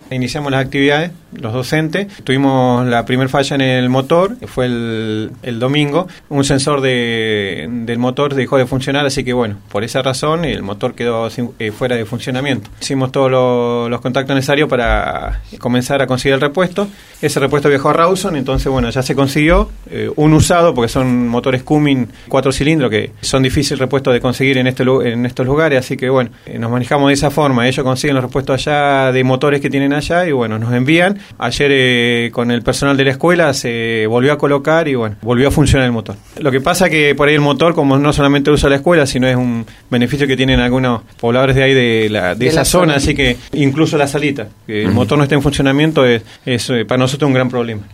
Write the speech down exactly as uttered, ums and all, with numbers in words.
Iniciamos las actividades, los docentes, tuvimos la primer falla en el motor, que fue el, el domingo, un sensor de, del motor dejó de funcionar, así que bueno, por esa razón el motor quedó sin, eh, fuera de funcionamiento. Hicimos todos lo, los contactos necesarios para comenzar a conseguir el repuesto. Ese repuesto viajó a Rawson, entonces bueno, ya se consiguió eh, un usado, porque son motores Cummins cuatro cilindros que son difíciles repuestos de conseguir en, este, en estos lugares, así que bueno, eh, nos manejamos de esa forma. Ellos consiguen los repuestos allá de motores que tienen allá y bueno, nos envían. Ayer eh, con el personal de la escuela se volvió a colocar y bueno, volvió a funcionar el motor. Lo que pasa que por ahí el motor, como no solamente usa la escuela, sino es un beneficio que tienen algunos pobladores de ahí de, la, de, de esa zona, zona, así que incluso la salita, que el uh-huh. motor no esté en funcionamiento es, es eh, para nosotros un gran problema.